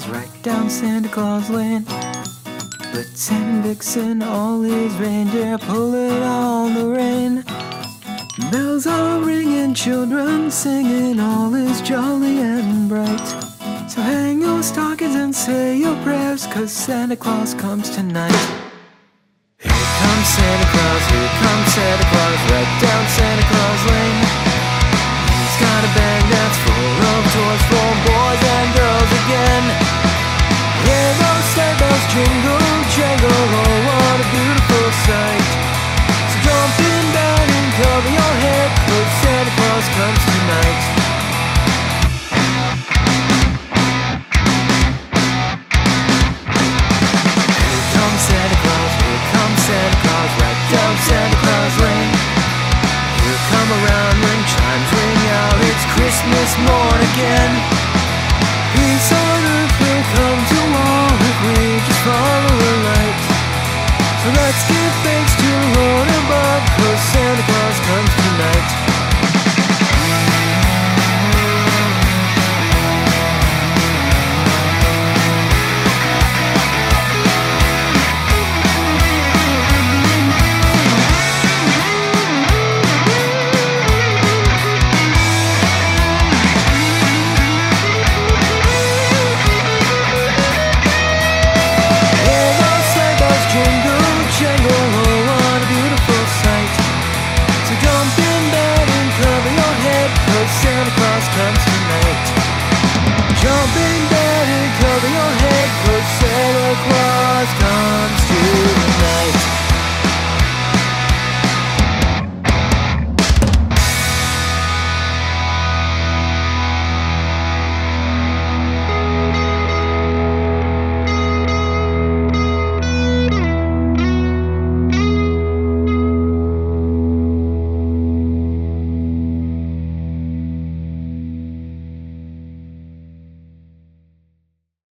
Claus, right down Santa Claus Lane. Blitzen and Vixen, all his reindeer pulling on the rein. Bells are ringing, children singing, all is jolly and bright. So hang your stockings and say your prayers, 'cause Santa Claus comes tonight. Here comes Santa Claus, here comes Santa Claus, right down Santa Claus Lane. He's got a bag that's full of toys for boys and girls again. Here those sleigh bells jingle, jangle, oh what a beautiful sight.